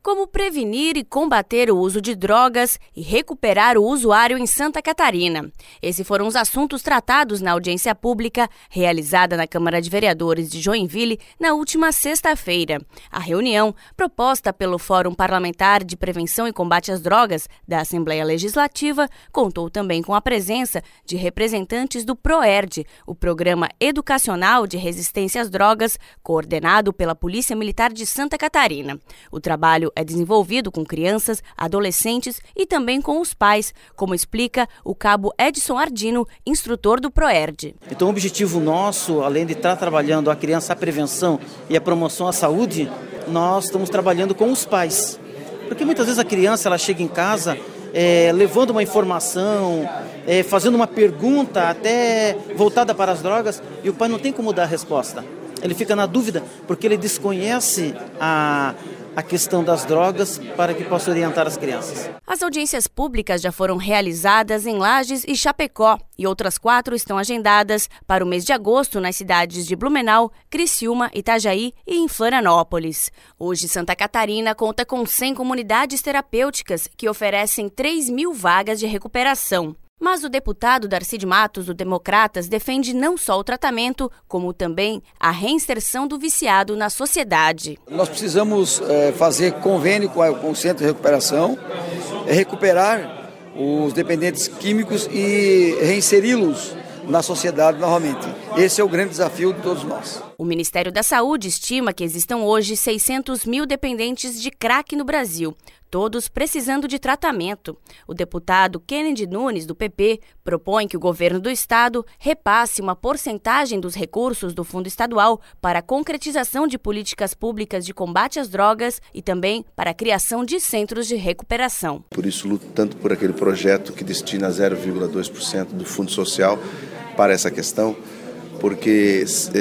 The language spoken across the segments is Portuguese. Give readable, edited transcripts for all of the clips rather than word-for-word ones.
Como prevenir e combater o uso de drogas e recuperar o usuário em Santa Catarina. Esses foram os assuntos tratados na audiência pública realizada na Câmara de Vereadores de Joinville na última sexta-feira. A reunião, proposta pelo Fórum Parlamentar de Prevenção e Combate às Drogas da Assembleia Legislativa, contou também com a presença de representantes do PROERD, o Programa Educacional de Resistência às Drogas, coordenado pela Polícia Militar de Santa Catarina. O trabalho é desenvolvido com crianças, adolescentes e também com os pais, como explica o cabo Edson Ardino, instrutor do PROERD. Então o objetivo nosso, além de estar trabalhando a criança, a prevenção e a promoção à saúde, nós estamos trabalhando com os pais. Porque muitas vezes a criança ela chega em casa levando uma informação, fazendo uma pergunta até voltada para as drogas e o pai não tem como dar a resposta. Ele fica na dúvida porque ele desconhece a questão das drogas para que possa orientar as crianças. As audiências públicas já foram realizadas em Lages e Chapecó e outras 4 estão agendadas para o mês de agosto nas cidades de Blumenau, Criciúma, Itajaí e em Florianópolis. Hoje, Santa Catarina conta com 100 comunidades terapêuticas que oferecem 3.000 vagas de recuperação. Mas o deputado Darcy de Matos, do Democratas, defende não só o tratamento, como também a reinserção do viciado na sociedade. Nós precisamos fazer convênio com o Centro de Recuperação, recuperar os dependentes químicos e reinseri-los na sociedade novamente. Esse é o grande desafio de todos nós. O Ministério da Saúde estima que existam hoje 600.000 dependentes de crack no Brasil, todos precisando de tratamento. O deputado Kennedy Nunes, do PP, propõe que o governo do estado repasse uma porcentagem dos recursos do Fundo Estadual para a concretização de políticas públicas de combate às drogas e também para a criação de centros de recuperação. Por isso, luto tanto por aquele projeto que destina 0,2% do Fundo Social para essa questão, porque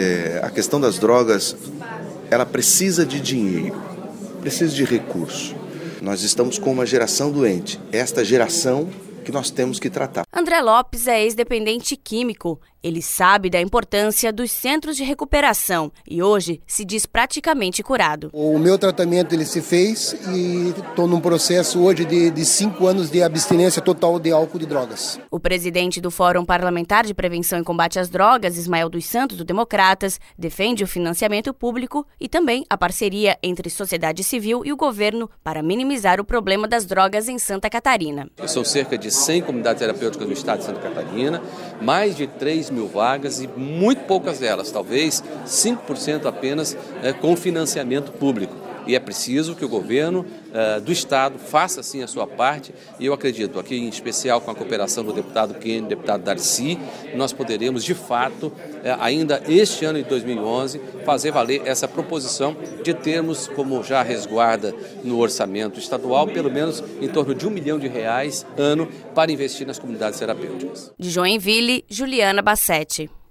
a questão das drogas, ela precisa de dinheiro, precisa de recurso. Nós estamos com uma geração doente, esta geração que nós temos que tratar. André Lopes é ex-dependente químico. Ele sabe da importância dos centros de recuperação e hoje se diz praticamente curado. O meu tratamento ele se fez e estou num processo hoje de 5 anos de abstinência total de álcool e drogas. O presidente do Fórum Parlamentar de Prevenção e Combate às Drogas, Ismael dos Santos, do Democratas, defende o financiamento público e também a parceria entre sociedade civil e o governo para minimizar o problema das drogas em Santa Catarina. São cerca de 100 comunidades terapêuticas no estado de Santa Catarina, mais de 3.000 vagas e muito poucas delas, talvez 5% apenas com financiamento público. E é preciso que o governo do estado faça sim a sua parte e eu acredito, aqui em especial com a cooperação do deputado Kennedy, deputado Darcy, nós poderemos de fato, ainda este ano de 2011, fazer valer essa proposição de termos, como já resguarda no orçamento estadual, pelo menos em torno de R$1 milhão ano para investir nas comunidades terapêuticas. De Joinville, Juliana Bassetti.